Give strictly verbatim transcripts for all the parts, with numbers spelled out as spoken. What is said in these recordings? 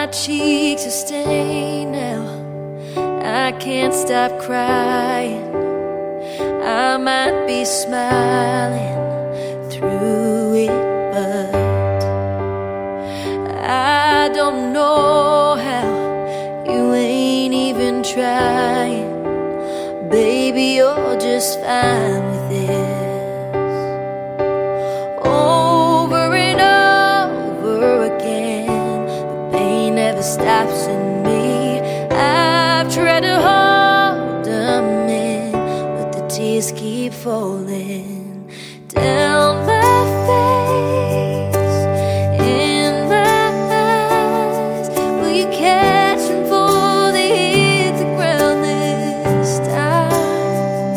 cheeks are stained now. I can't stop crying. I might be smiling through it, but I don't know how. You ain't even trying. Baby, you're just fine with this. Over and over again, the pain never stops in me. I've tried to hold them in, but the tears keep falling down my face, in my eyes. Will you catch them before they hit the ground this time?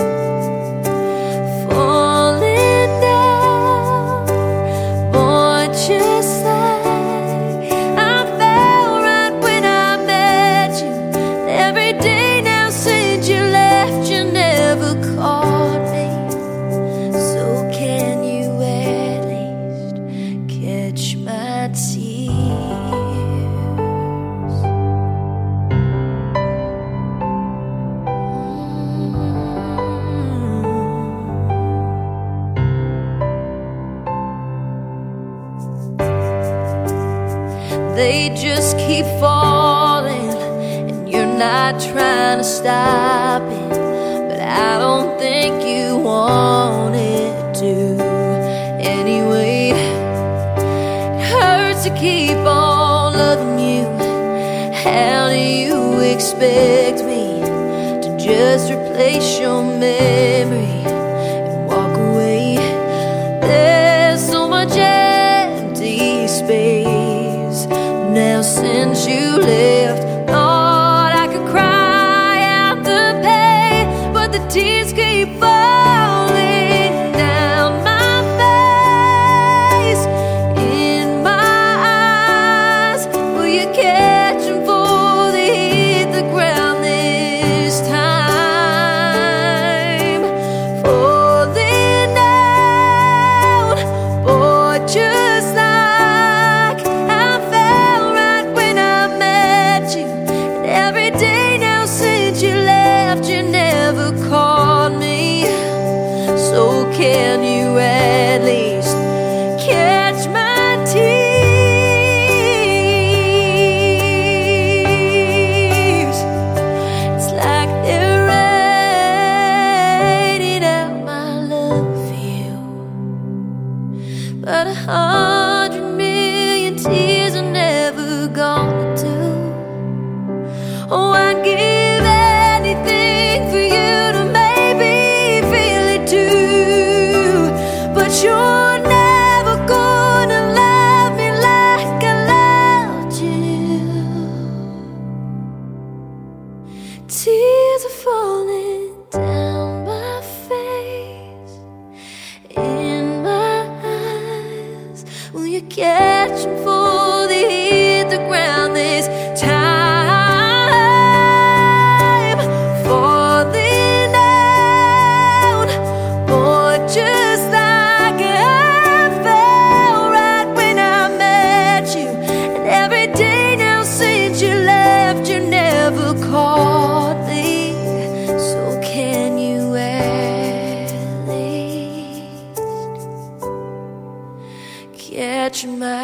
Falling down, boy, just like I fell right when I met you. Every day now since you left, you never caught me. So can you at least catch my tears? They just keep falling, and you're not trying to stop it, but I don't think you want it to. Anyway, it hurts to keep on loving you. How do you expect me to just replace your memory and walk away? There's so much empty space now since you left. Thought I could cry out the pain, but the tears keep falling down my face, in my eyes. Will you catch them before they hit the ground this time? Falling down, boy, just like I fell right when I met you. And every day now since you left, you never called me. So can you at least catch my tears? It's like they're raining out my love for you, but a hundred million tears are never gonna do. Oh, I'd give anything for you to maybe feel it too, but you're never gonna love me like I loved you. Tears are falling down my face, in my eyes. Will you catch them before they hit the ground this time? Falling down, boy, just like I fell right when I met you. And every day now since you left, you never caught me. So can you at least catch my